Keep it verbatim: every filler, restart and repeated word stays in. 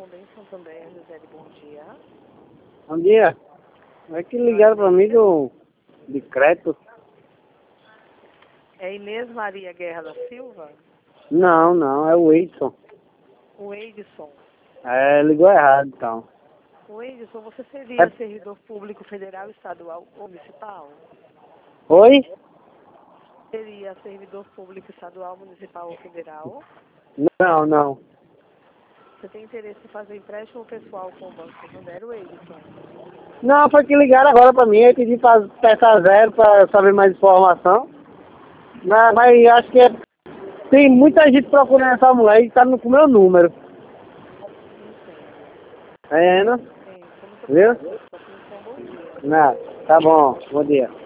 Correspondência Santander, José, bom dia. Bom dia. É que ligaram para mim do de crédito. É Inês Maria Guerra da Silva? Não, não, é o Edson. O Edson. É, ligou errado então. O Edson, você seria É... servidor público federal, estadual ou municipal? Oi? Seria servidor público estadual, municipal ou federal? Não, não. Você tem interesse em fazer empréstimo pessoal com o Banco Santander, o Edson? Não, foi que ligaram agora para mim, eu pedi para testar zero para saber mais informação. Mas, mas acho que é... tem muita gente procurando essa mulher e tá no com o meu número. Entendo. É, não? Sim, muito Viu? obrigada pela sua atenção. Bom dia. Não, tá bom, bom dia.